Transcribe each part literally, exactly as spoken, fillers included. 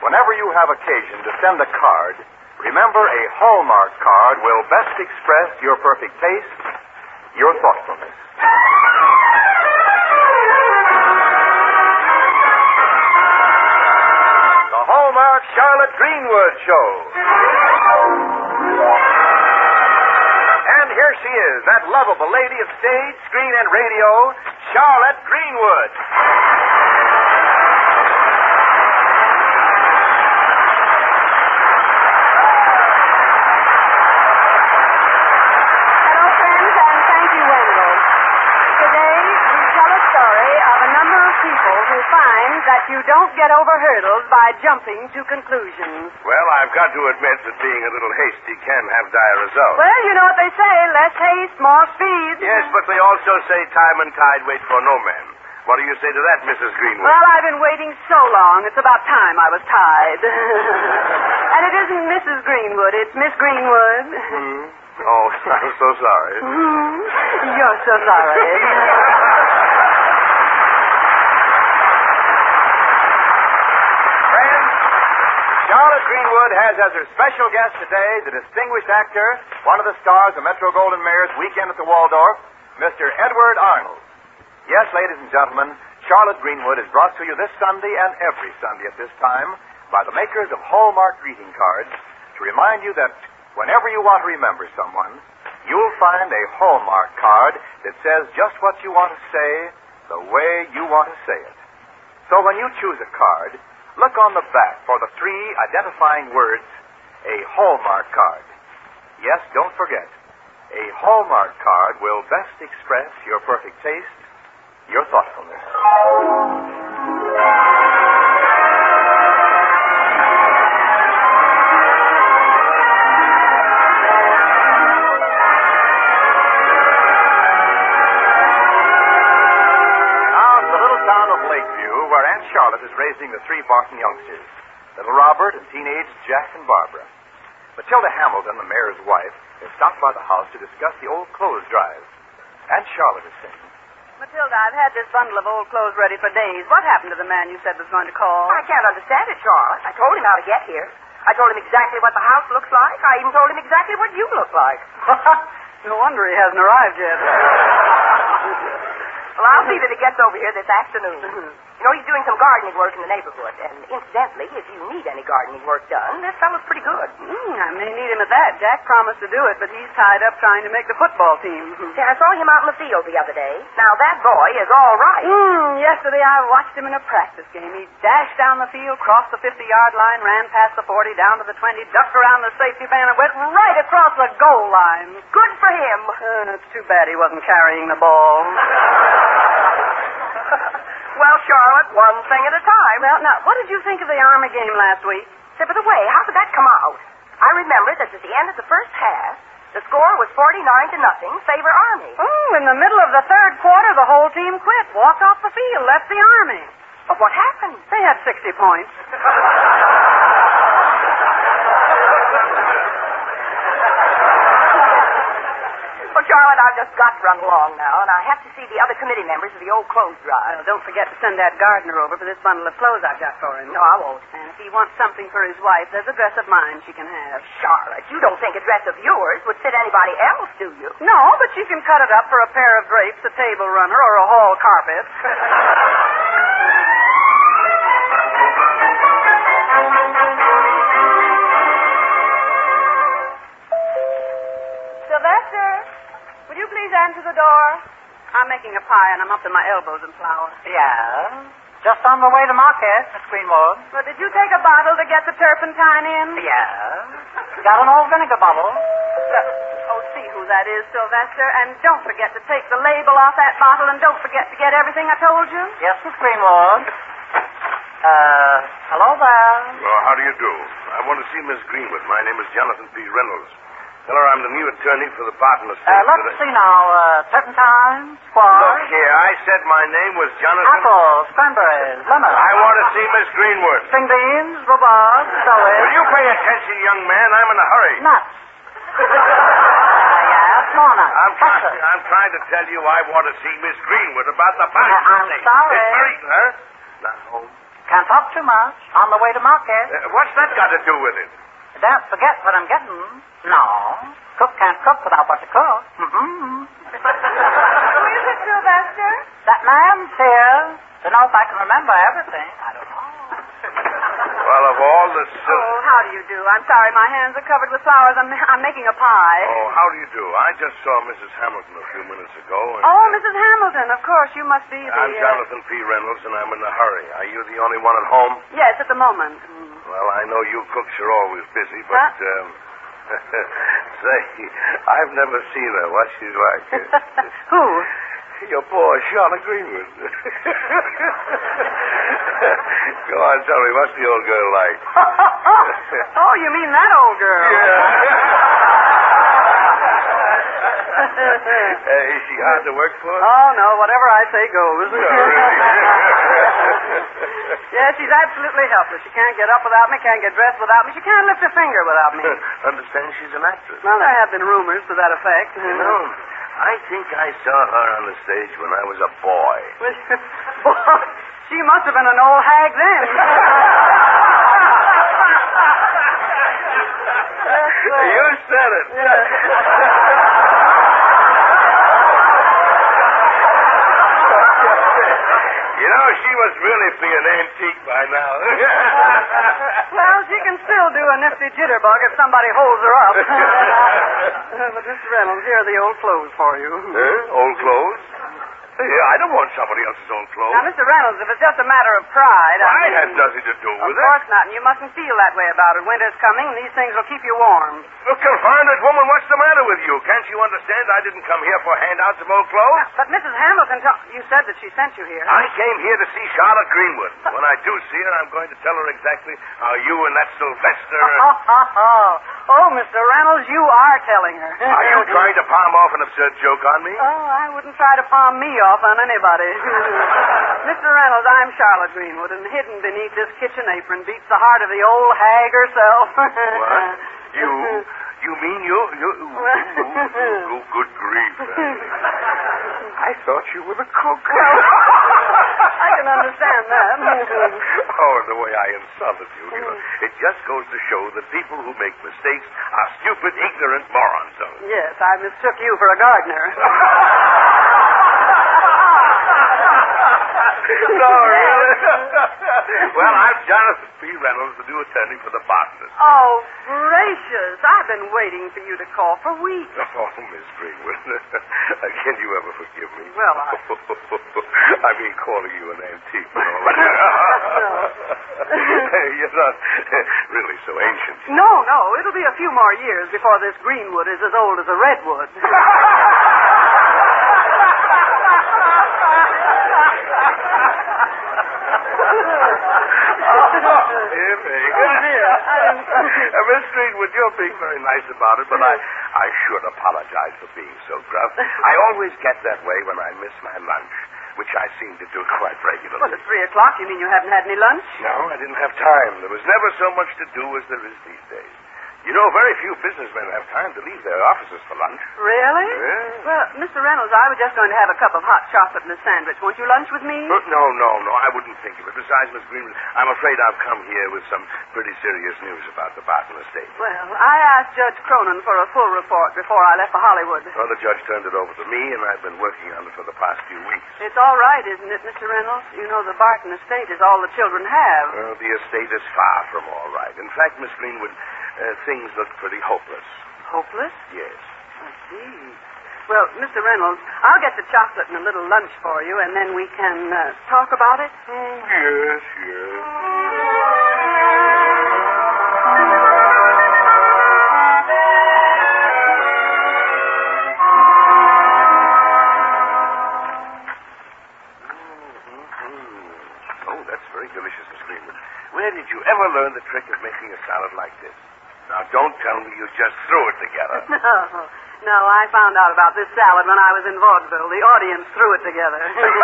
whenever you have occasion to send a card, remember a Hallmark card will best express your perfect taste, your thoughtfulness. The Hallmark Charlotte Greenwood Show. And here she is, that lovable lady of stage, screen, and radio, Charlotte Greenwood. Hello, friends, and thank you, Wendell. Today, we tell a story of a number of people who find that you don't get over hurdles by jumping to conclusions. Well, I've got to admit that being a little hasty can have dire results. Well, you know what they say, less haste, more speed. Yes, but they also say time and tide wait for no man. What do you say to that, Missus Greenwood? Well, I've been waiting so long, it's about time I was tied. And it isn't Missus Greenwood, it's Miss Greenwood. Hmm? Oh, I'm so sorry. Hmm? You're so sorry. Friends, Charlotte Greenwood has as her special guest today the distinguished actor, one of the stars of Metro Goldwyn Mayer's Weekend at the Waldorf, Mister Edward Arnold. Yes, ladies and gentlemen, Charlotte Greenwood is brought to you this Sunday and every Sunday at this time by the makers of Hallmark greeting cards to remind you that whenever you want to remember someone, you'll find a Hallmark card that says just what you want to say the way you want to say it. So when you choose a card, look on the back for the three identifying words, a Hallmark card. Yes, don't forget, a Hallmark card will best express your perfect taste, your thoughtfulness. Where Aunt Charlotte is raising the three Barton youngsters, little Robert and teenage Jack and Barbara. Matilda Hamilton, the mayor's wife, has stopped by the house to discuss the old clothes drive. Aunt Charlotte is saying, Matilda, I've had this bundle of old clothes ready for days. What happened to the man you said was going to call? I can't understand it, Charlotte. I told him how to get here. I told him exactly what the house looks like. I even told him exactly what you look like. No wonder he hasn't arrived yet. Well, I'll see that he gets over here this afternoon. You know, he's doing some gardening work in the neighborhood. And incidentally, if you need any gardening work done, this fellow's pretty good. Mm, I may need him at that. Jack promised to do it, but he's tied up trying to make the football team. See, I saw him out in the field the other day. Now, that boy is all right. Mm, yesterday I watched him in a practice game. He dashed down the field, crossed the fifty-yard line, ran past the forty, down to the twenty, ducked around the safety van, and went right across the goal line. Good for him. Uh, it's too bad he wasn't carrying the ball. Well, Charlotte, one thing at a time. Well, now, what did you think of the Army game last week? Say, by the way, how did that come out? I remember that at the end of the first half, the score was forty-nine to nothing, favor Army. Oh, in the middle of the third quarter, the whole team quit, walked off the field, left the Army. But what happened? They had sixty points. Well, Charlotte, I've just got to run along now, and I have to see the other committee members of the old clothes drive. Well, don't forget to send that gardener over for this bundle of clothes I've got for him. No, I won't. And if he wants something for his wife, there's a dress of mine she can have. Charlotte, you don't think a dress of yours would fit anybody else, do you? No, but she can cut it up for a pair of drapes, a table runner, or a hall carpet. Sylvester, will you please answer the door? I'm making a pie, and I'm up to my elbows in flour. Yeah? Just on the way to market, Miss Greenwood. Well, did you take a bottle to get the turpentine in? Yeah? Got an old vinegar bottle? Oh, see who that is, Sylvester. And don't forget to take the label off that bottle, and don't forget to get everything I told you. Yes, Miss Greenwood. Uh, hello there. Well, how do you do? I want to see Miss Greenwood. My name is Jonathan P. Reynolds. Tell her I'm the new attorney for the Barton estate. Uh, let's see now. Uh, turpentine, squash. Look here, I said my name was Jonathan... Apples, cranberries, lemons. I want to see Miss Greenwood. String beans, rhubarb, celery. Will you pay attention, young man? I'm in a hurry. Nuts. uh, yeah, small nuts. I'm, try- Custard. I'm trying to tell you I want to see Miss Greenwood about the Barton Uh, I'm estate. sorry. It's very... Huh? Now, Can't talk too much. On the way to market. Uh, what's that got to do with it? Don't forget what I'm getting. No. Cook can't cook without what to cook. Mm-mm. Who is it, Sylvester? That man's here. To know if I can remember everything. I don't know. Well, of all the... Sil- Oh, how do you do? I'm sorry, my hands are covered with flowers. I'm, I'm making a pie. oh, how do you do? I just saw Missus Hamilton a few minutes ago. And, Oh, Missus Hamilton, of course, you must be the... I'm uh, Jonathan P. Reynolds, and I'm in a hurry. Are you the only one at home? Yes, at the moment. Well, I know you cooks are always busy, but... Huh? Um, say, I've never seen her. What she's like. Who? Your boy, Charlotte Greenwood. Go on, tell me, what's the old girl like? Oh, you mean that old girl? Uh, is she hard to work for? Oh, no, whatever I say goes. No, really? Yeah, she's absolutely helpless. She can't get up without me, can't get dressed without me. She can't lift a finger without me. Understand she's an actress. Well, there have been rumors to that effect. You know, I think I saw her on the stage when I was a boy. Boy, she must have been an old hag then. You said it. You know, she must really be an antique by now. Well, she can still do a nifty jitterbug if somebody holds her up. But, Mister Reynolds, here are the old clothes for you. Huh? Old clothes? Yeah, I don't want somebody else's old clothes. Now, Mister Reynolds, if it's just a matter of pride... I I had nothing to do Of with it. course not, and you mustn't feel that way about it. Winter's coming, and these things will keep you warm. Look, confounded woman, what's the matter with you? Can't you understand I didn't come here for handouts of old clothes? But Missus Hamilton, to- you said that she sent you here. I came here to see Charlotte Greenwood. When I do see her, I'm going to tell her exactly how you and that Sylvester... Oh, Mister Reynolds, you are telling her. Are you trying to palm off an absurd joke on me? Oh, I wouldn't try to palm me off on anybody. Mister Reynolds, I'm Charlotte Greenwood, and hidden beneath this kitchen apron beats the heart of the old hag herself. What? You? You mean you? You? Oh, good grief. I thought you were the cook. I can understand that. Oh, and the way I insulted you, you know. It just goes to show that people who make mistakes are stupid, ignorant morons. Yes, I mistook you for a gardener. No, really? Well, I'm Jonathan P. Reynolds, the new attorney for the Botanist. Oh, gracious. I've been waiting for you to call for weeks. Oh, Miss Greenwood. Can you ever forgive me? Well, I... I mean, calling you an antique. You know. You're not really so ancient. No, no. It'll be a few more years before this greenwood is as old as a redwood. Dear me. Uh, Miss Greenwood, you're being very nice about it, but I, I should apologize for being so gruff. I always get that way when I miss my lunch, which I seem to do quite regularly. Well, at three o'clock, you mean you haven't had any lunch? No, I didn't have time. There was never so much to do as there is these days. You know, very few businessmen have time to leave their offices for lunch. Really? Yeah. Well, Mister Reynolds, I was just going to have a cup of hot chocolate and a sandwich. Won't you lunch with me? Uh, no, no, no. I wouldn't think of it. Besides, Miss Greenwood, I'm afraid I've come here with some pretty serious news about the Barton estate. Well, I asked Judge Cronin for a full report before I left for Hollywood. Well, the judge turned it over to me, and I've been working on it for the past few weeks. It's all right, isn't it, Mister Reynolds? You know the Barton estate is all the children have. Well, the estate is far from all right. In fact, Miss Greenwood, uh, things look pretty hopeless. Hopeless? Yes. I see. Well, Mister Reynolds, I'll get the chocolate and a little lunch for you, and then we can uh, talk about it. Oh, yes, yes. Oh, that's very delicious, Miss Greenwood. Where did you ever learn the trick of making a salad like this? Now, don't tell me you just threw it together. No, no, I found out about this salad when I was in vaudeville. The audience threw it together.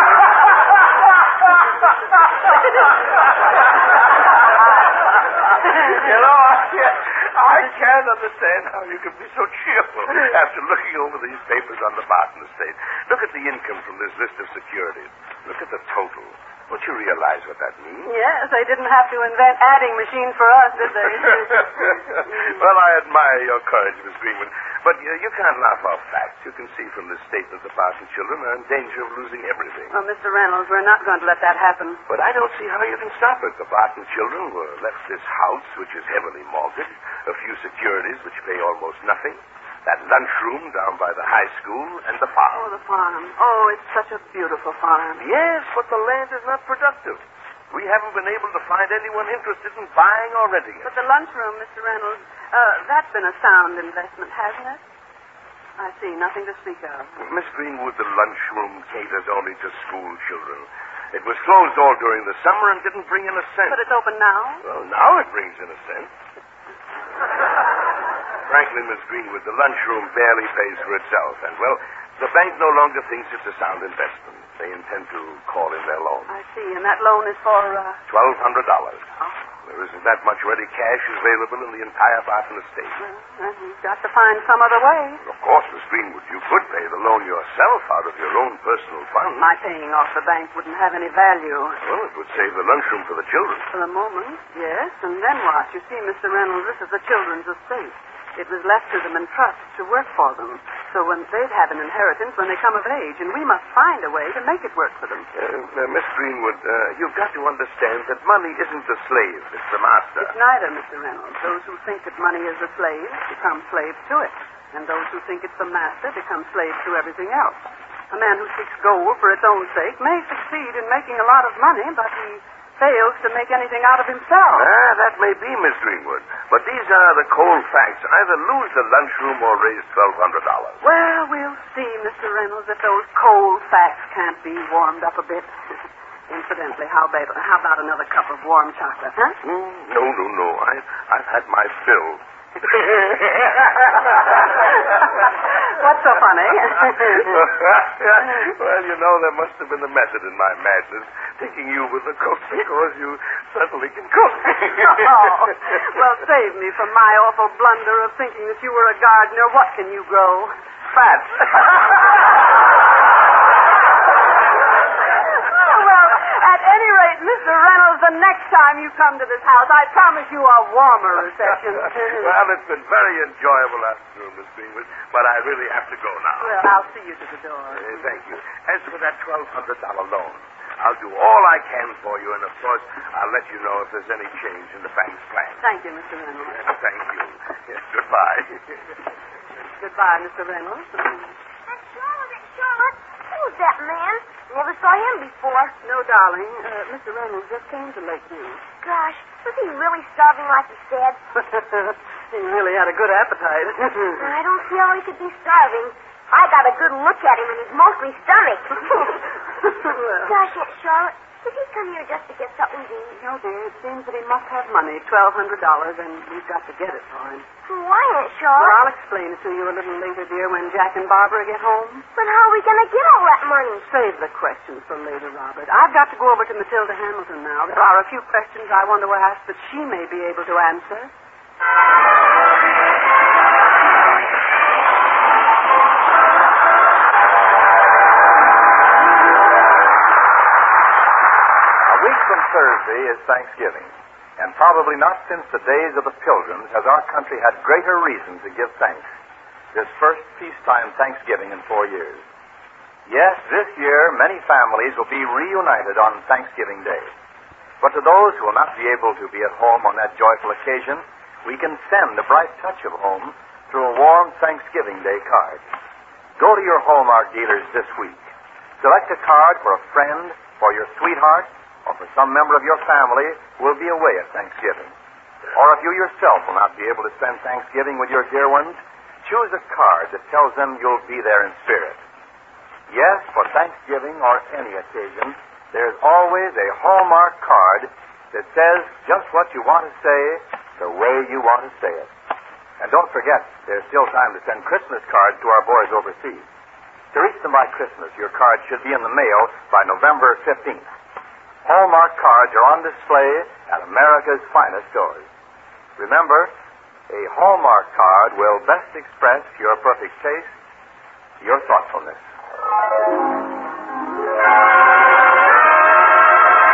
You know, I, I can't understand how you can be so cheerful after looking over these papers on the Barton estate. Look at the income from this list of securities. Look at the total. Don't you realize what that means? Yes, they didn't have to invent adding machines for us, did they? Well, I admire your courage, Miss Greenwood. But uh, you can't laugh off facts. You can see from this statement the Barton children are in danger of losing everything. Well, Mister Reynolds, we're not going to let that happen. But I don't see how you can stop it. The Barton children were left this house, which is heavily mortgaged, a few securities which pay almost nothing, that lunchroom down by the high school, and the farm. Oh, the farm. Oh, it's such a beautiful farm. Yes, but the land is not productive. We haven't been able to find anyone interested in buying or renting it. But the lunchroom, Mister Reynolds, uh, that's been a sound investment, hasn't it? I see. Nothing to speak of. Miss Greenwood, the lunchroom caters only to school children. It was closed all during the summer and didn't bring in a cent. But it's open now? Well, now it brings in a cent. Frankly, Miss Greenwood, the lunchroom barely pays for itself. And, well, the bank no longer thinks it's a sound investment. They intend to call in their loan. I see. And that loan is for, uh... Twelve hundred dollars. Oh. There isn't that much ready cash available in the entire Barton estate. Well, well, you've got to find some other way. Of course, Miss Greenwood, you could pay the loan yourself out of your own personal funds. My paying off the bank wouldn't have any value. Well, it would save the lunchroom for the children. For the moment, yes. And then what? You see, Mister Reynolds, this is the children's estate. It was left to them in trust to work for them. So when they'd have an inheritance when they come of age, and we must find a way to make it work for them. Uh, uh, Miss Greenwood, uh, you've got to understand that money isn't the slave, it's the master. It's neither, Mister Reynolds. Those who think that money is the slave become slaves to it. And those who think it's the master become slaves to everything else. A man who seeks gold for its own sake may succeed in making a lot of money, but he fails to make anything out of himself. Ah, that may be, Miss Greenwood. But these are the cold facts. Either lose the lunchroom or raise twelve hundred dollars. Well, we'll see, Mister Reynolds, if those cold facts can't be warmed up a bit. Incidentally, how about, how about another cup of warm chocolate, huh? Mm, no, no, no. I, I've had my fill. What's so funny? Well, you know, there must have been a method in my madness, thinking you were the cook because you certainly can cook. Oh, well, save me from my awful blunder of thinking that you were a gardener. What can you grow? Fat. At any rate, Mister Reynolds, the next time you come to this house, I promise you a warmer reception. Well, it's been very enjoyable afternoon, Miss Greenwood, but I really have to go now. Well, I'll see you to the door. Uh, thank you. As for that twelve hundred dollars loan, I'll do all I can for you, and of course, I'll let you know if there's any change in the bank's plan. Thank you, Mister Reynolds. Uh, thank you. Yes, goodbye. Goodbye, Mister Reynolds. That's Charlotte. Charlotte. Who's that man? Never saw him before. No, darling. Uh, Mister Reynolds just came to Lakeview. Gosh, was he really starving like he said? He really had a good appetite. I don't see how he could be starving. I got a good look at him, and he's mostly stomach. Well. Gosh, Aunt Charlotte, did he come here just to get something to eat? No, dear. It seems that he must have money, twelve hundred dollars, and we've got to get it for him. Why, Aunt Well, Charlotte? I'll explain it to you a little later, dear, when Jack and Barbara get home. But how are we going to get all that money? Save the questions for later, Robert. I've got to go over to Matilda Hamilton now. There are a few questions I want to ask that she may be able to answer. A week from Thursday is Thanksgiving. And probably not since the days of the Pilgrims has our country had greater reason to give thanks. This first peacetime Thanksgiving in four years. Yes, this year many families will be reunited on Thanksgiving Day. But to those who will not be able to be at home on that joyful occasion, we can send a bright touch of home through a warm Thanksgiving Day card. Go to your Hallmark dealers this week. Select a card for a friend, for your sweetheart, or for some member of your family who will be away at Thanksgiving. Or if you yourself will not be able to spend Thanksgiving with your dear ones, choose a card that tells them you'll be there in spirit. Yes, for Thanksgiving or any occasion, there's always a Hallmark card that says just what you want to say the way you want to say it. And don't forget, there's still time to send Christmas cards to our boys overseas. To reach them by Christmas, your card should be in the mail by November fifteenth. Hallmark cards are on display at America's finest stores. Remember, a Hallmark card will best express your perfect taste, your thoughtfulness.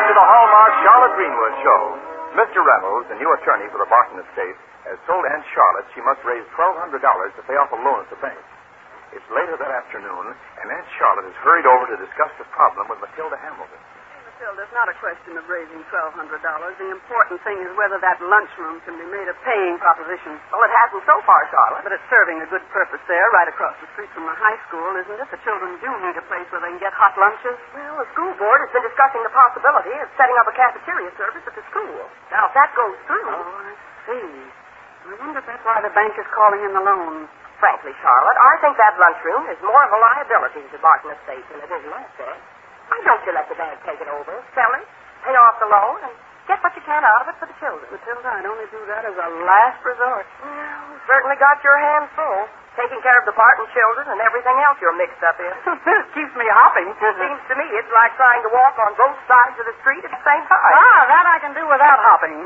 to the Hallmark Charlotte Greenwood show. Mister Reynolds, the new attorney for the Barton estate, has told Aunt Charlotte she must raise twelve hundred dollars to pay off a loan at the bank. It's later that afternoon, and Aunt Charlotte has hurried over to discuss the problem with Matilda Hamilton. Matilda, it's not a question of raising twelve hundred dollars. The important thing is whether that lunchroom can be made a paying proposition. Well, it hasn't so far, Charlotte. But it's serving a good purpose there, right across the street from the high school, isn't it? The children do need a place where they can get hot lunches. Well, the school board has been discussing the possibility of setting up a cafeteria service at the school. Now, if that goes through... Oh, I see. I wonder if that's why the bank is calling in the loan. Frankly, Charlotte, I think that lunchroom is more of a liability to Barton Estate than it is an asset. Why don't you let the bank take it over, sell it, pay off the loan, and get what you can out of it for the children? Matilda, I'd only do that as a last resort. Well, you certainly got your hands full, taking care of the Barton children and everything else you're mixed up in. This keeps me hopping. Seems to me it's like trying to walk on both sides of the street at the same time. Ah, that I can do without hopping.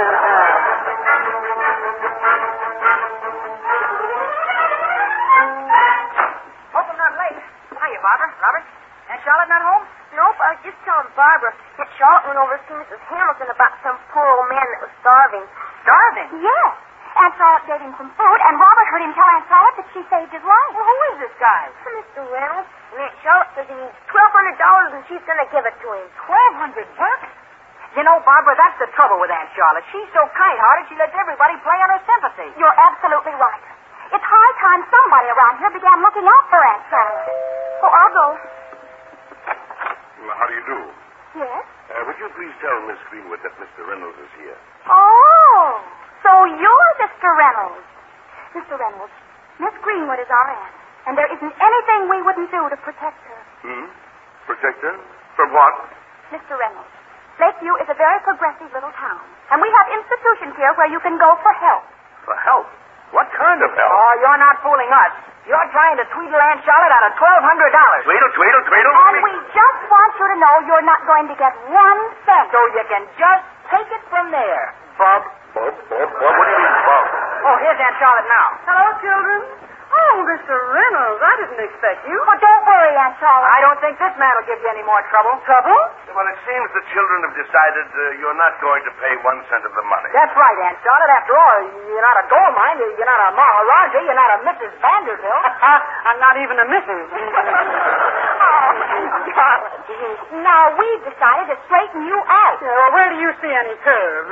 Open up late. Hiya, Barbara. Robert? Aunt Charlotte not home? Nope, I was just telling Barbara that Charlotte went over to see Missus Hamilton about some poor old man that was starving. Starving? Yes. Aunt Charlotte gave him some food, and Robert heard him tell Aunt Charlotte that she saved his life. Well, who is this guy? Mister Reynolds. And Aunt Charlotte says he needs twelve hundred dollars, and she's going to give it to him. Twelve hundred bucks? You know, Barbara, that's the trouble with Aunt Charlotte. She's so kind-hearted, she lets everybody play on her sympathy. You're absolutely right. It's high time somebody around here began looking out for Aunt Charlotte. Oh, I'll go. Well, how do you do? Yes? Uh, would you please tell Miss Greenwood that Mister Reynolds is here? Oh, so you're Mister Reynolds. Mister Reynolds, Miss Greenwood is our aunt, and there isn't anything we wouldn't do to protect her. Hmm? Protect her? From what? Mister Reynolds, Lakeview is a very progressive little town, and we have institutions here where you can go for help. For help? What kind of help? Oh, you're not fooling us. You're trying to tweedle Aunt Charlotte out of twelve hundred dollars. Tweedle, tweedle, tweedle. And we just want you to know you're not going to get one cent. So you can just take it from there. Bob? Bob, Bob, Bob, what do you mean, Bob? Oh, here's Aunt Charlotte now. Hello, children. Oh, Mister Reynolds, I didn't expect you. Oh, don't worry, Aunt Charlotte. I don't think this man will give you any more trouble. Trouble? Well, it seems the children have decided uh, you're not going to pay one cent of the money. That's right, Aunt Charlotte. After all, you're not a gold mine. You're not a Maharaja. You're not a Missus Vanderbilt. I'm not even a missus Oh, Charlotte. Now we've decided to straighten you out. Yeah, well, where do you see any curves?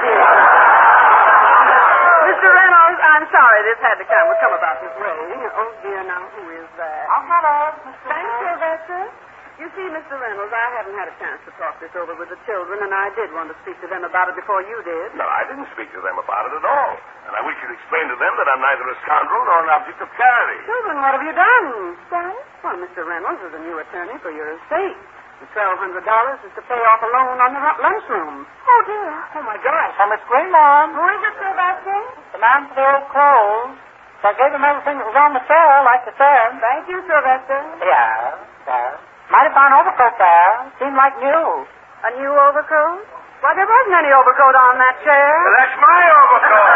Mister Reynolds, I'm sorry this had to come, come about this way. Oh, dear, now who is that? Oh, hello, Mister Thanks, Sylvester. You see, Mister Reynolds, I haven't had a chance to talk this over with the children, and I did want to speak to them about it before you did. No, I didn't speak to them about it at all. And I wish you'd explain to them that I'm neither a scoundrel nor an object of charity. Children, what have you done? Done? Well, Mister Reynolds is a new attorney for your estate. The twelve hundred dollars is to pay off a loan on the ru- lunchroom. Oh, dear. Oh, my gosh. Oh, Miss Greenlawn, Who is it, Sylvester? the man for the old clothes. So I gave him everything that was on the chair, like you said. Thank you, Sylvester. Yeah, yeah. Mighty fine overcoat there. Seemed like new. A new overcoat? Why, there wasn't any overcoat on that chair. Well, that's my overcoat.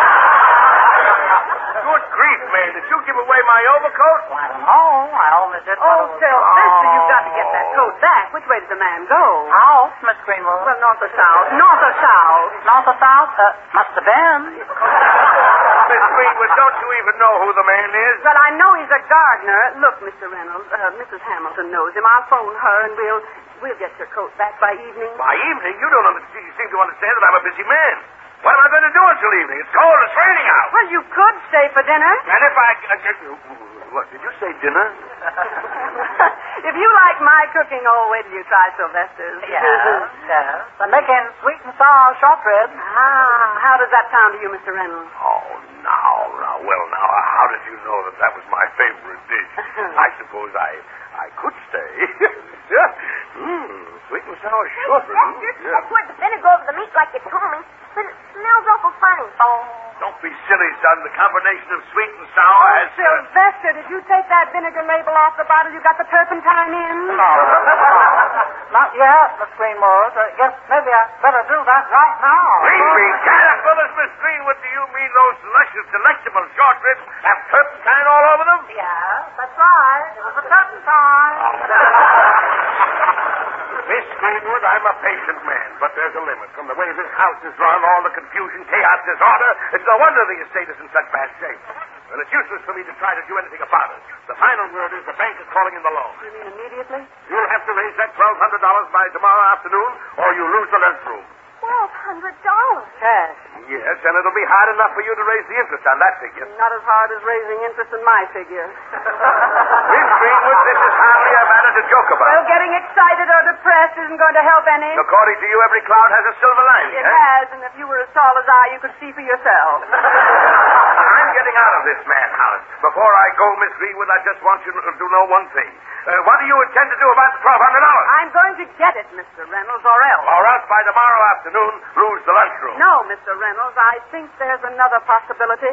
Good grief, man. Did you give away my overcoat? Well, I don't know. I only did Oh, what was- Sylvester, you've got to get that coat back. Which way did the man go? House, Miss Greenwood. Well, north or south? North or south? North or south? Uh, must have been. Miss Greenwood, don't you even know who the man is? Well, I know he's a gardener. Look, Mister Reynolds, uh, Missus Hamilton knows him. I'll phone her, and we'll we'll get your coat back by evening. By evening, you don't understand. You seem to understand that I'm a busy man. What am I going to do until evening? It's cold. It's raining out. Well, you could stay for dinner. And if I... Uh, what, did you say dinner? If you like my cooking, oh, wait till you try Sylvester's. Yeah, yeah. I'm making sweet and sour shortbread. Ah, how does that sound to you, Mister Reynolds? Oh, now, now, well, now, how did you know that that was my favorite dish? I suppose I I could stay. Mmm, sweet and sour shortbread. Sylvester, I poured the vinegar over the meat like you told me, but it smells awful funny. Don't be silly, son. The combination of sweet and sour Oh, has... Sylvester, did you take that vinegar label off the bottle you got the turpentine in? No. Not yet, Miss Greenwood. Uh, guess maybe I better do that right now. Greenwood, caterpillars, Miss Greenwood, do you mean those delicious, delectable short ribs have turpentine all over them? Yeah, that's right. It was a turpentine. Miss Greenwood, I'm a patient man, but there's a limit. From the way this house is run, all the confusion, chaos, disorder, it's no wonder the estate is in such bad shape. Well, it's useless for me to try to do anything about it. The final word is the bank is calling in the loan. You mean immediately? You'll have to raise that twelve hundred dollars by tomorrow afternoon, or you lose the lunchroom. Twelve hundred dollars. Cash. Yes, and it'll be hard enough for you to raise the interest on that figure. Not as hard as raising interest in my figure. Miss Greenwood, this is hardly a matter to joke about. Well, getting excited or depressed isn't going to help any. According to you, every cloud has a silver lining, It eh? has, and if you were as tall as I, you could see for yourself. I'm getting out of this madhouse. Before I go, Miss Greenwood, I just want you to to know one thing. Uh, what do you intend to do about the twelve hundred dollars? I'm going to get it, Mister Reynolds, or else. Or else by tomorrow afternoon, lose the lunchroom. No, Mister Reynolds, I think there's another possibility.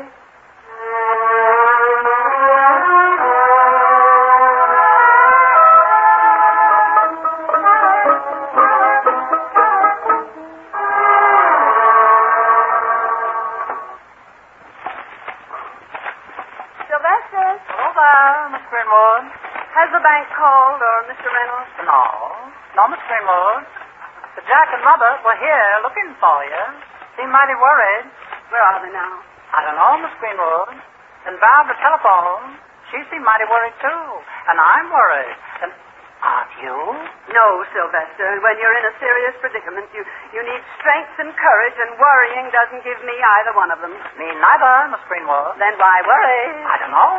Sylvester. Hello there, Miss Greenwood. Has the bank called, or Mister Reynolds? No. No, Miss Greenwood. The Jack and Mother were here looking for you. Seem mighty worried. Where are they now? I don't know, Miss Greenwood. And Val, the telephone, she seemed mighty worried, too. And I'm worried. And aren't you? No, Sylvester. When you're in a serious predicament, you, you need strength and courage, and worrying doesn't give me either one of them. Me neither, Miss Greenwood. Then why worry? I don't know.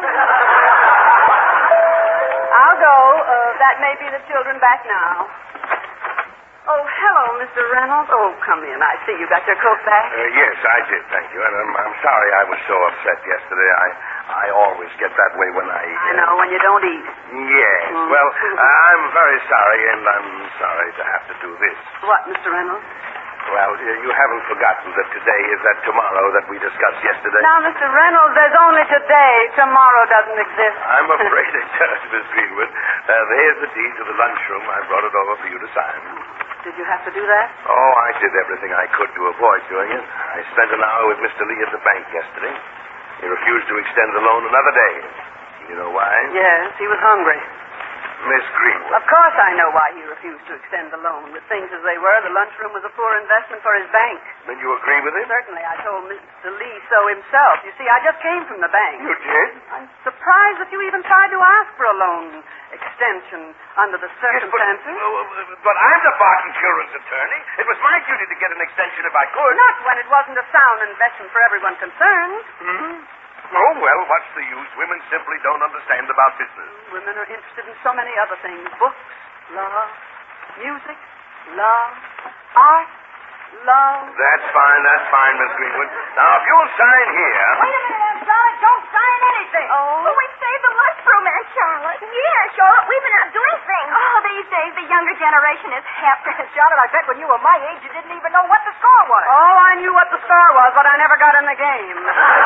I'll go. Uh, that may be the children back now. Oh, hello, Mister Reynolds. Oh, come in. I see you got your coat back. Uh, yes, I did, thank you. And um, I'm sorry I was so upset yesterday. I I always get that way when I... Uh... I know, when you don't eat. Yes. Mm. Well, uh, I'm very sorry, and I'm sorry to have to do this. What, Mister Reynolds? Well, uh, you haven't forgotten that today is that tomorrow that we discussed yesterday? Now, Mister Reynolds, there's only today. Tomorrow doesn't exist. I'm afraid it does, Miss Greenwood. Uh, there's the deed to the lunchroom. I brought it over for you to sign. Did you have to do that? Oh, I did everything I could to avoid doing it. I spent an hour with Mister Lee at the bank yesterday. He refused to extend the loan another day. You know why? Yes, he was hungry. Miss Greenwood. Of course I know why he refused to extend the loan. With things as they were, the lunchroom was a poor investment for his bank. Then you agree with him? Certainly, I told Mister Lee so himself. You see, I just came from the bank. You did? I'm surprised that you even tried to ask for a loan extension under the Yes, but, circumstances. uh, but I'm the Barton Children's attorney. It was my duty to get an extension if I could. Not when it wasn't a sound investment for everyone concerned. Hmm? Oh, well, what's the use? Women simply don't understand about business. Women are interested in so many other things. Books, love, music, love, art, love. That's fine, that's fine, Miss Greenwood. Now, if you'll sign here... Wait a minute, Aunt Charlotte. Don't sign anything. Oh? Well, we saved the lunchroom, Aunt Charlotte. Yeah, Charlotte. We've been out doing things. Oh, these days the younger generation is hep. Charlotte, I bet when you were my age, you didn't even know what the score was. Oh, I knew what the score was, but I never got in the game.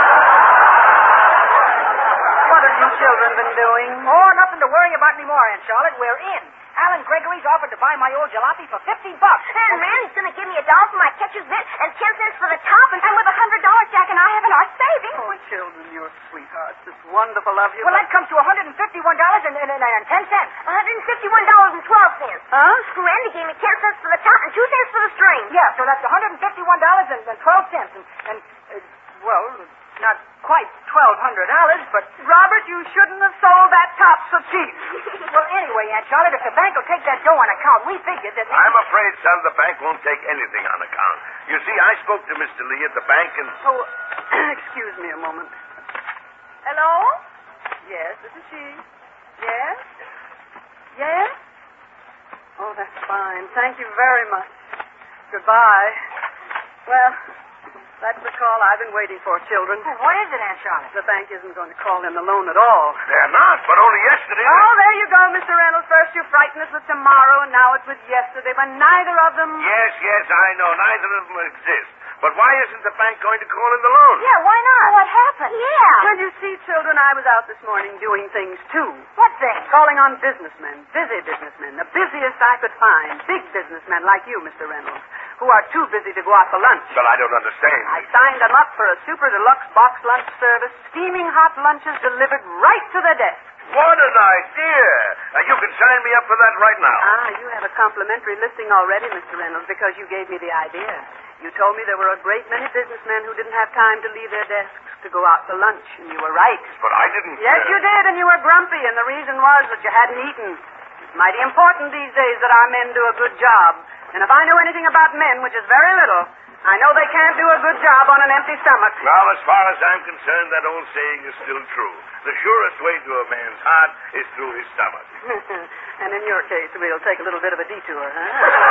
What have you children been doing? Oh, nothing to worry about anymore, Aunt Charlotte. We're in. Alan Gregory's offered to buy my old jalopy for fifty bucks. And Randy's going to give me a dollar for my catcher's mitt and ten cents for the top. And, and with a hundred dollars, Jack and I have in our savings. Oh, children, you're sweethearts. It's wonderful of you. Well, that comes to one hundred fifty-one dollars and, and, and, and ten cents. one hundred fifty-one dollars and twelve cents. Huh? Randy gave me ten cents for the top and two cents for the string. Yeah, so that's one hundred fifty-one dollars and, and twelve cents. And, and uh, well, not quite twelve hundred dollars, but... Robert, you shouldn't have sold that top so cheap. Well, anyway, Aunt Charlotte, if the bank will take that dough on account, we figured that... I'm afraid, son, the bank won't take anything on account. You see, I spoke to Mister Lee at the bank and... Oh, excuse me a moment. Hello? Yes, this is she. Yes? Yes? Oh, that's fine. Thank you very much. Goodbye. Well, that's the call I've been waiting for, children. Oh, what is it, Aunt Charlotte? The bank isn't going to call in the loan at all. They're not, but only yesterday... Oh, there you go, Mister Reynolds. First you frightened us with tomorrow, and now it's with yesterday, when neither of them... Yes, yes, I know. Neither of them exist. But why isn't the bank going to call in the loan? Yeah, why not? What happened? Yeah. Well, you see, children, I was out this morning doing things, too. What thing? Calling on businessmen, busy businessmen, the busiest I could find. Big businessmen like you, Mister Reynolds, who are too busy to go out for lunch. Well, I don't understand. I signed them up for a super deluxe box lunch service, steaming hot lunches delivered right to their desk. What an idea. Now, you can sign me up for that right now. Ah, you have a complimentary listing already, Mister Reynolds, because you gave me the idea. You told me there were a great many businessmen who didn't have time to leave their desks to go out for lunch, and you were right. But I didn't... Yes, uh... you did, and you were grumpy, and the reason was that you hadn't eaten. It's mighty important these days that our men do a good job. And if I knew anything about men, which is very little, I know they can't do a good job on an empty stomach. Well, as far as I'm concerned, that old saying is still true. The surest way to a man's heart is through his stomach. And in your case, we'll take a little bit of a detour, huh?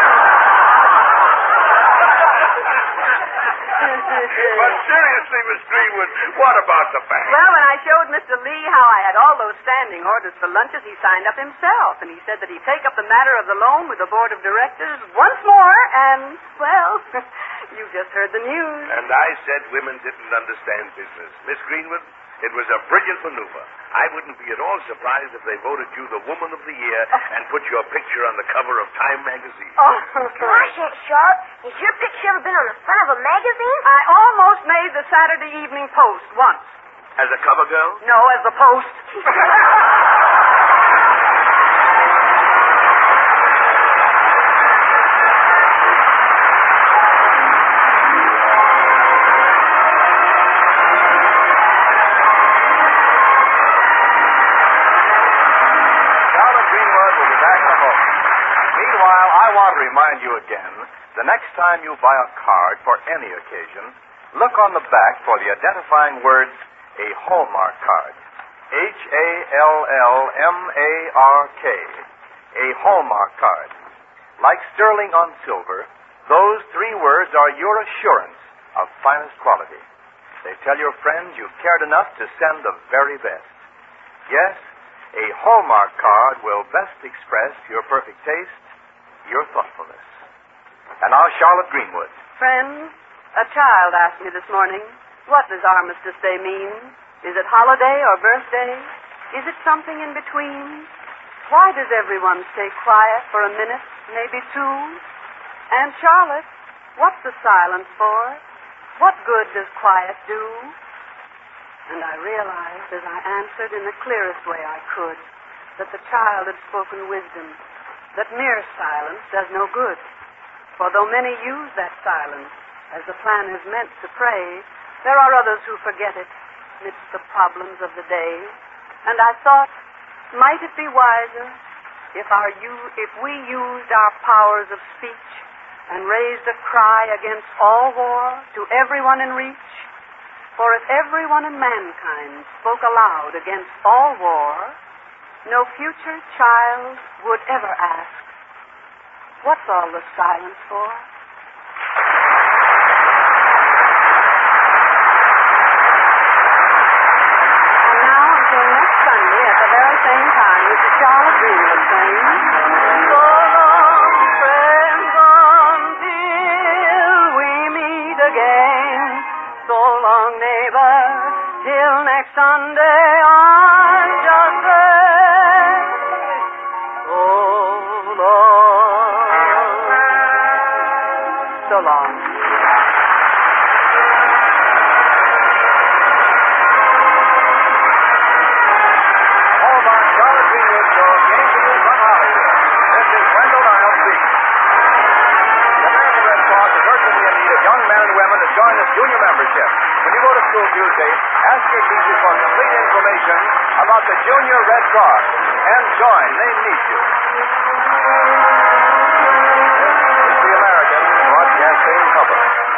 But seriously, Miss Greenwood, what about the bank? Well, when I showed Mister Lee how I had all those standing orders for lunches, he signed up himself, and he said that he'd take up the matter of the loan with the board of directors once more, and, well, you just heard the news. And I said women didn't understand business. Miss Greenwood, it was a brilliant maneuver. I wouldn't be at all surprised if they voted you the Woman of the Year and put your picture on the cover of Time magazine. Oh, Gosh, Aunt Charlotte, has your picture ever been on the front of a magazine? I almost made the Saturday Evening Post once. As a cover girl? No, as the Post. Remind you again, the next time you buy a card for any occasion, look on the back for the identifying words, a Hallmark card. H A L L M A R K. A Hallmark card. Like sterling on silver, those three words are your assurance of finest quality. They tell your friends you've cared enough to send the very best. Yes, a Hallmark card will best express your perfect taste, your thoughtfulness. And now, Charlotte Greenwood. Friends, a child asked me this morning, what does Armistice Day mean? Is it holiday or birthday? Is it something in between? Why does everyone stay quiet for a minute, maybe two? And Charlotte, what's the silence for? What good does quiet do? And I realized as I answered in the clearest way I could that the child had spoken wisdom, that mere silence does no good. For though many use that silence as the plan is meant to pray, there are others who forget it amidst the problems of the day. And I thought, might it be wiser if our u- if we used our powers of speech and raised a cry against all war to everyone in reach? For if everyone in mankind spoke aloud against all war, no future child would ever ask, what's all the silence for? And now, until next Sunday at the very same time, this is Charlotte Greenwood saying, so long, friends, until we meet again. So long, neighbor, till next Sunday. I just say, so long. So long. Hallmark Charlotte Greenwood Show came to you from Hollywood. This is Wendell Niles speaking. The American Red Cross is urgently in need of young men and women to join its junior membership. When you go to school Tuesday, ask your teachers for complete information about the Junior Red Cross and join. They need you. This is the American Broadcasting Company.